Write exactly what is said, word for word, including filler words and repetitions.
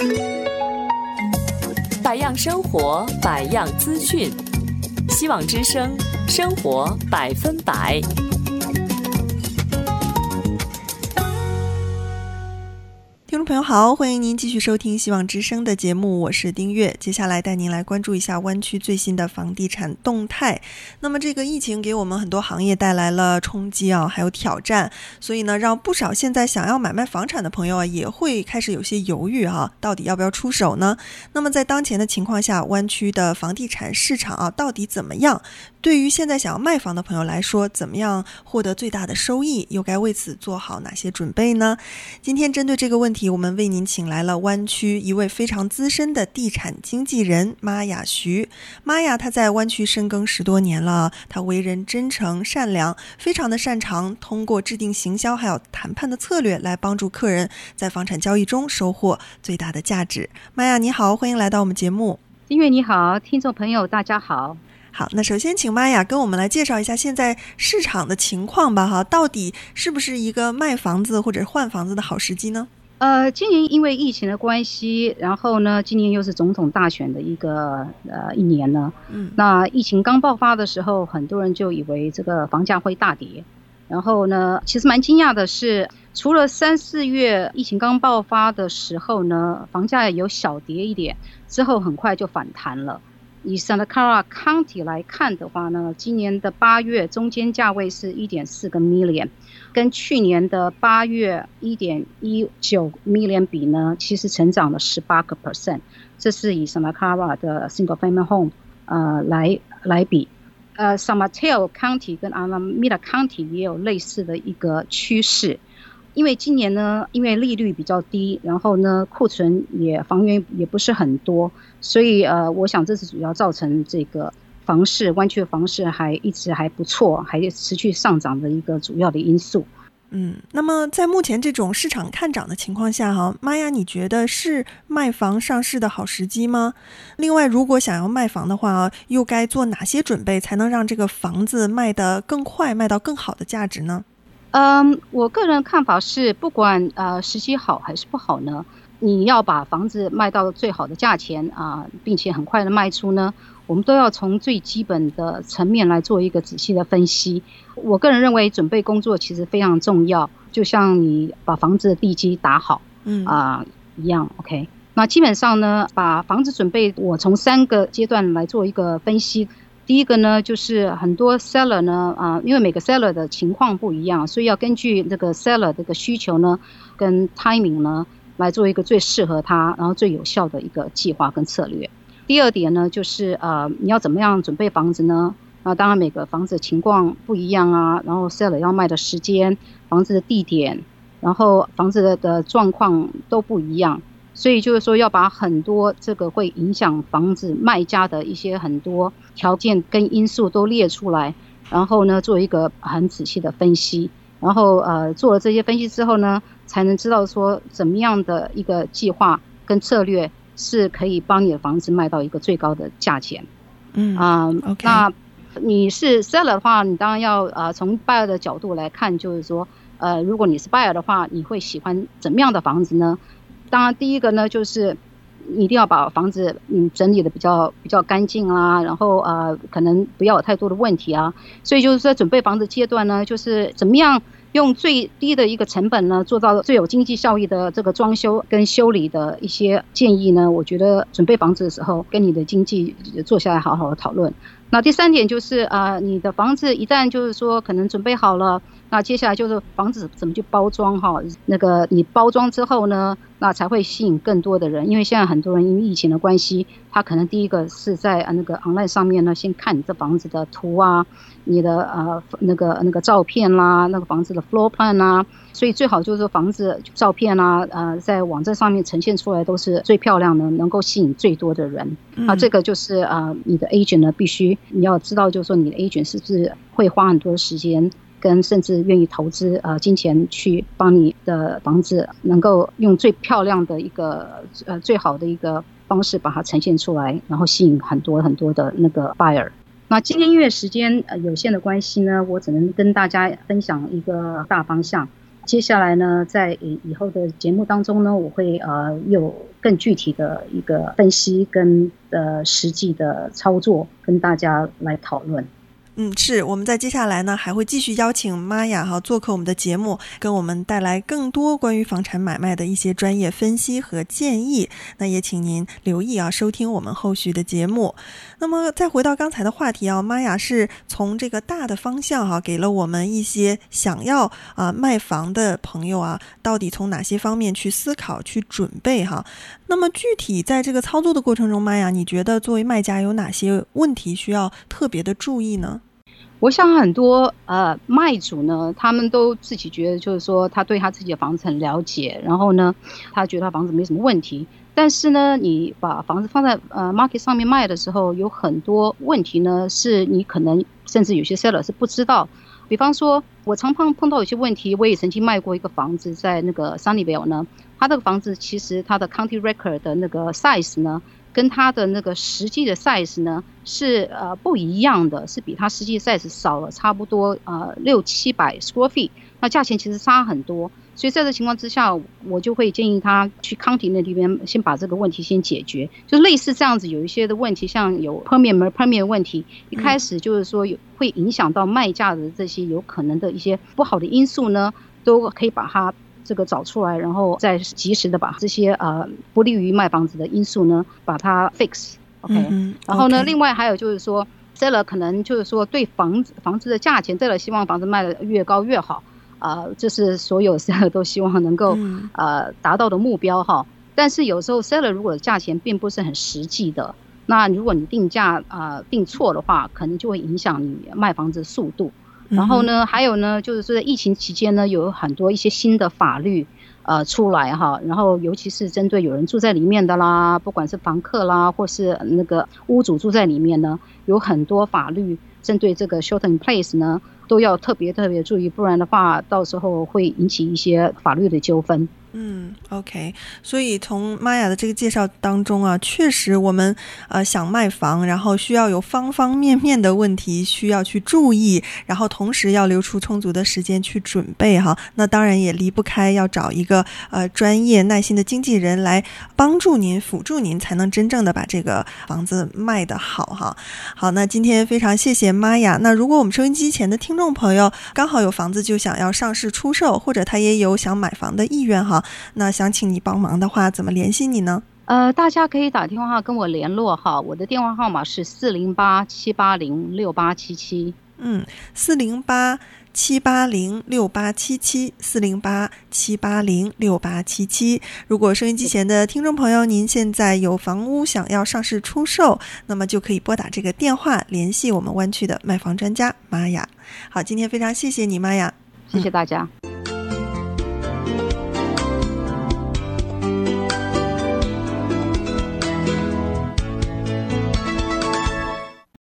百样生活，百样资讯，希望之声，生活百分百。 听众朋友好，欢迎您继续收听希望之声的节目，我是丁月。接下来带您来关注一下湾区最新的房地产动态。那么这个疫情给我们很多行业带来了冲击啊，还有挑战，所以呢，让不少现在想要买卖房产的朋友啊，也会开始有些犹豫啊，到底要不要出手呢？那么在当前的情况下，湾区的房地产市场啊，到底怎么样？对于现在想要卖房的朋友来说，怎么样获得最大的收益？又该为此做好哪些准备呢？今天针对这个问题，我们为您请来了湾区一位非常资深的地产经纪人玛雅徐。玛雅她在湾区深耕十多年了，她为人真诚善良，非常的擅长通过制定行销还有谈判的策略来帮助客人在房产交易中收获最大的价值。玛雅你好，欢迎来到我们节目。 音乐你好，听众朋友大家好。 好，那首先请玛雅跟我们来介绍一下现在市场的情况吧，哈，到底是不是一个卖房子或者换房子的好时机呢？ 呃，今年因为疫情的关系，然后呢，今年又是总统大选的一个呃一年呢，嗯，那疫情刚爆发的时候，很多人就以为这个房价会大跌，然后呢，其实蛮惊讶的是，除了三四月疫情刚爆发的时候呢，房价有小跌一点，之后很快就反弹了。以 Santa Clara County 来看的话呢，今年的八月中间价位是 一点四个 million， 跟去年的八月 一点一九 million 比呢，其实成长了 百分之十八， 这是以 Santa Clara 的 single family home 呃来来比。呃 San Mateo County 跟 Alameda County 也有类似的一个趋势。因为今年呢，因为利率比较低，然后呢，库存也房源也不是很多，所以呃，我想这是主要造成这个房市湾区的房市还一直还不错，还持续上涨的一个主要的因素。 嗯，那么在目前这种市场看涨的情况下哈，玛雅你觉得是卖房上市的好时机吗？另外，如果想要卖房的话，又该做哪些准备才能让这个房子卖得更快，卖到更好的价值呢？ 嗯，我个人看法是，不管呃时机好还是不好呢，你要把房子卖到最好的价钱啊、呃，并且很快的卖出呢，我们都要从最基本的层面来做一个仔细的分析。我个人认为，准备工作其实非常重要，就像你把房子的地基打好，嗯啊、呃、一样 ，OK。那基本上呢，把房子准备，我从三个阶段来做一个分析。第一个呢，就是很多 seller 呢，啊、呃，因为每个 seller 的情况不一样，所以要根据这个 seller 这个需求呢，跟 timing 呢，来做一个最适合他，然后最有效的一个计划跟策略。第二点呢，就是呃，你要怎么样准备房子呢？那当然每个房子的情况不一样啊，然后 seller 要卖的时间、房子的地点，然后房子的状况都不一样。所以就是说要把很多这个会影响房子卖家的一些很多条件跟因素都列出来，然后呢做一个很仔细的分析，然后呃做了这些分析之后呢，才能知道说怎么样的一个计划跟策略是可以帮你的房子卖到一个最高的价钱。嗯啊、呃 okay. 那你是 seller 的话，你当然要呃从 buyer 的角度来看，就是说呃如果你是 buyer 的话，你会喜欢怎么样的房子呢？当然，第一个呢，就是你一定要把房子嗯整理的比较比较干净啊，然后呃可能不要有太多的问题啊。所以就是在准备房子阶段呢，就是怎么样用最低的一个成本呢，做到最有经济效益的这个装修跟修理的一些建议呢，我觉得准备房子的时候跟你的经纪坐下来好好的讨论。那第三点就是呃你的房子一旦就是说可能准备好了，那接下来就是房子怎么去包装哈，那个你包装之后呢，那才会吸引更多的人。因为现在很多人因为疫情的关系，他可能第一个是在那个 online 上面呢，先看你这房子的图啊，你的呃那个那个照片啦，那个房子的 floor plan 啦，所以最好就是说房子照片啊，呃在网站上面呈现出来都是最漂亮的，能够吸引最多的人。嗯、啊，这个就是呃你的 agent 呢必须你要知道，就是说你的 agent 是不是会花很多时间。跟甚至愿意投资呃金钱去帮你的房子能够用最漂亮的一个呃最好的一个方式把它呈现出来，然后吸引很多很多的那个 buyer。那今天因为时间呃有限的关系呢，我只能跟大家分享一个大方向。 接下来呢，在以后的节目当中呢，我会呃有更具体的一个分析跟呃实际的操作跟大家来讨论。 嗯，是我们在接下来呢还会继续邀请玛雅哈做客我们的节目，跟我们带来更多关于房产买卖的一些专业分析和建议。那也请您留意啊，收听我们后续的节目。那么再回到刚才的话题啊，玛雅是从这个大的方向哈、啊，给了我们一些想要啊卖房的朋友啊，到底从哪些方面去思考、去准备哈。那么具体在这个操作的过程中，玛雅，你觉得作为卖家有哪些问题需要特别的注意呢？ 我想很多呃卖主呢，他们都自己觉得就是说他对他自己的房子很了解，然后呢，他觉得他房子没什么问题。但是呢，你把房子放在呃 market 上面卖的时候，有很多问题呢，是你可能甚至有些 seller 是不知道。比方说，我常碰碰到有些问题，我也曾经卖过一个房子，在那个 Sunnyvale 呢，他这个房子其实它的 county record 的那个 size 呢，跟它的那个实际的 size 呢是呃不一样的，是比它实际 size 少了差不多呃六七百 square feet， 那价钱其实差很多。所以在这情况之下，我就会建议他去 county 那边先把这个问题先解决，就类似这样子。有一些的问题，像有 permit 没 permit 问题，一开始就是说有会影响到卖价的这些有可能的一些不好的因素呢，都可以把它这个找出来，然后再及时的把这些呃不利于卖房子的因素呢，把它 fix。OK，、嗯、然后呢， okay. 另外还有就是说 ，seller 可能就是说对房子房子的价钱 ，seller 希望房子卖得越高越好。呃，这是所有 seller 都希望能够、嗯、呃达到的目标哈。但是有时候 seller 如果价钱并不是很实际的，那如果你定价呃定错的话，可能就会影响你卖房子的速度。然后呢，还有呢，就是说在疫情期间呢，有很多一些新的法律呃出来哈，然后尤其是针对有人住在里面的啦，不管是房客啦，或是那个屋主住在里面呢，有很多法律针对这个 shelter in place 呢，都要特别特别注意，不然的话，到时候会引起一些法律的纠纷。 嗯 ，OK， 所以从玛雅的这个介绍当中啊，确实我们呃想卖房，然后需要有方方面面的问题需要去注意，然后同时要留出充足的时间去准备哈。那当然也离不开要找一个呃专业耐心的经纪人来帮助您、辅助您，才能真正的把这个房子卖得好哈。好，那今天非常谢谢玛雅。那如果我们收音机前的听众朋友刚好有房子就想要上市出售，或者他也有想买房的意愿哈。那想请你帮忙的话，怎么联系你呢？ 呃，大家可以打电话跟我联络哈，我的电话号码是四零八七八零六八七七。嗯， 四零八七八零六八七七，四零八七八零六八七七。如果收音机前的听众朋友，您现在有房屋想要上市出售，那么就可以拨打这个电话联系我们湾区的卖房专家玛雅。好，今天非常谢谢你，玛雅。 谢谢大家。嗯